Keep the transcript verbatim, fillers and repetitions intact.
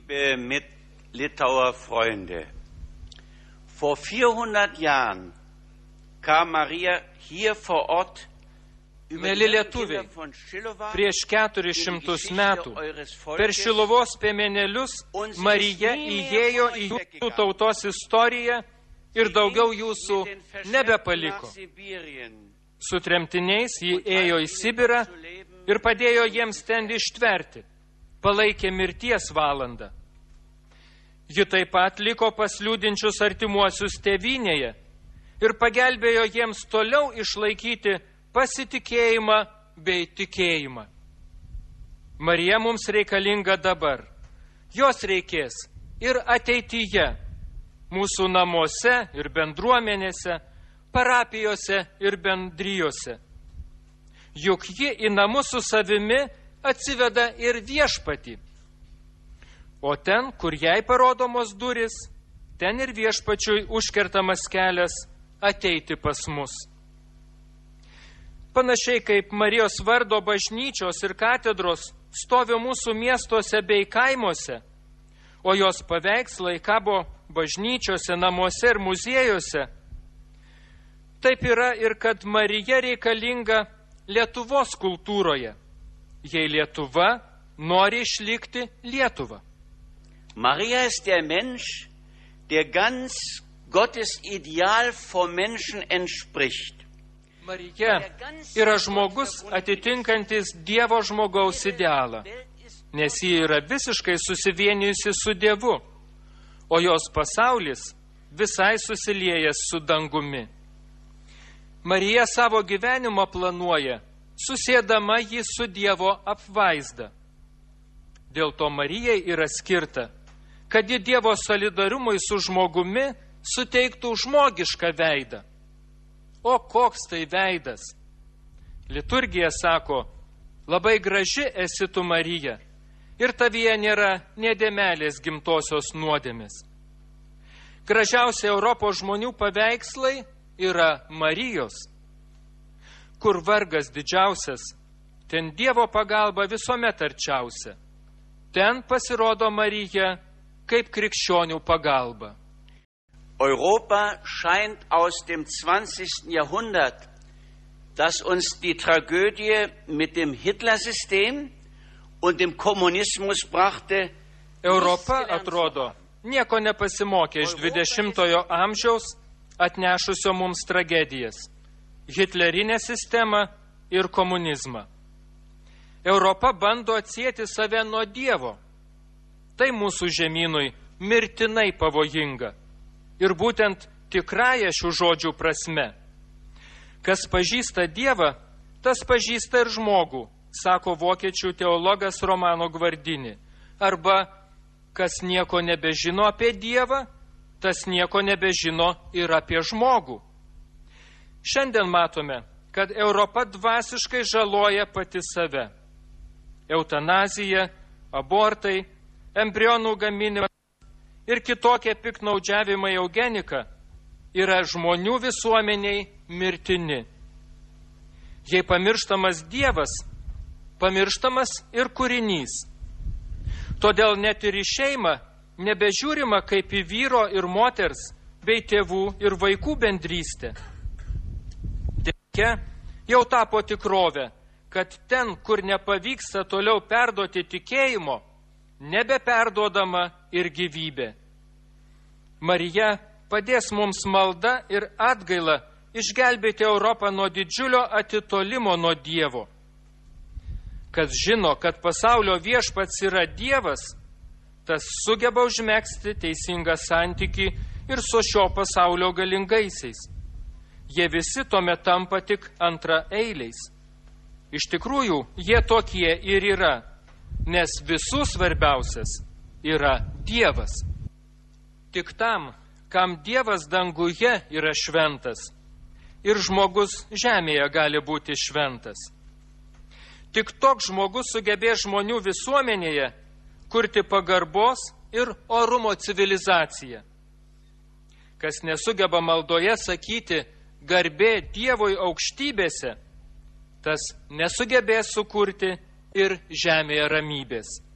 Liebe Mit-Litauer Freunde, vor vierhundert Jahren kam Maria hier vor Ort. Mėly lietuviai, prieš keturis šimtus metų per Šiluvos piemenėlius Marija įėjo į jūsų tautos istoriją ir daugiau jūsų nebepaliko. Su tremtiniais ji ėjo į Sibirą ir padėjo jiems ten ištverti, palaikė mirties valandą. Ji taip pat liko pas liūdinčius artimuosius tėvynėje ir pagelbėjo jiems toliau išlaikyti pasitikėjimą bei tikėjimą. Marija mums reikalinga dabar. Jos reikės ir ateityje, mūsų namuose ir bendruomenėse, parapijose ir bendrijose. Juk ji į namus su savimi atsiveda ir viešpatį. O ten, kur jai parodomos duris, ten ir viešpačiui užkertamas kelias ateiti pas mus. Panašiai kaip Marijos vardo bažnyčios ir katedros stovi mūsų miestuose bei kaimuose, o jos paveikslai kabo bažnyčiose, namuose ir muziejuose, taip yra ir kad Marija reikalinga Lietuvos kultūroje, jei Lietuva nori išlikti Lietuva. Maria ist der Mensch, der ganz Gottes Ideal vom Menschen entspricht. Marija yra žmogus atitinkantis Dievo žmogaus idealą, nes ji yra visiškai susivienijusi su Dievu, o jos pasaulis visai susiliejęs su dangumi. Marija savo gyvenimą planuoja, susėdama jį su Dievo apvaizda. Dėl to Marijai yra skirta, kad ji Dievo solidarumui su žmogumi suteiktų žmogišką veidą. O koks tai veidas? Liturgija sako, labai graži esi tu Marija, ir tavyje nėra nė dėmelės gimtosios nuodėmės. Gražiausi Europos žmonių paveikslai yra Marijos. Kur vargas didžiausias, ten Dievo pagalba visuomet arčiausia. Ten pasirodo Marija kaip krikščionių pagalba. Europa scheint aus dem zwanzigsten Jahrhundert, das uns die Tragödie mit dem Hitlersystem und dem Kommunismus brachte. Europa, atrodo, nieko nepasimokė iš dvidešimtojo amžiaus atnešusio mums tragedijas – hitlerinę sistemą ir komunizmą. Europa bando atsieti save nuo Dievo. Tai mūsų žemynui mirtinai pavojinga. Ir būtent tikrąją šių žodžių prasme. Kas pažįsta Dievą, tas pažįsta ir žmogų, sako vokiečių teologas Romano Gvardini. Arba, kas nieko nebežino apie Dievą, tas nieko nebežino ir apie žmogų. Šiandien matome, kad Europa dvasiškai žaloja pati save. Eutanazija, abortai, embrionų gaminimas ir kitokie piknaudžiavimai eugenika yra žmonių visuomeniai mirtini. Jei pamirštamas Dievas, pamirštamas ir kūrinys. Todėl net ir į šeimą nebežiūrima kaip į vyro ir moters bei tėvų ir vaikų bendrystę. Deja, jau tapo tikrovė, kad ten, kur nepavyksta toliau perduoti tikėjimo, nebeperduodama ir gyvybė. Marija padės mums malda ir atgaila išgelbėti Europą nuo didžiulio atitolimo nuo Dievo. Kas žino, kad pasaulio viešpats yra Dievas, tas sugeba užmegzti teisingą santykį ir su šio pasaulio galingaisiais. Jie visi tuomet tampa tik antraeiliais. Iš tikrųjų, jie tokie ir yra, nes visų svarbiausias yra Dievas. Tik tam, kam Dievas danguje yra šventas, ir žmogus žemėje gali būti šventas. Tik toks žmogus sugebės žmonių visuomenėje kurti pagarbos ir orumo civilizaciją. Kas nesugeba maldoje sakyti garbė Dievui aukštybėse, tas nesugebės sukurti ir žemėje ramybės.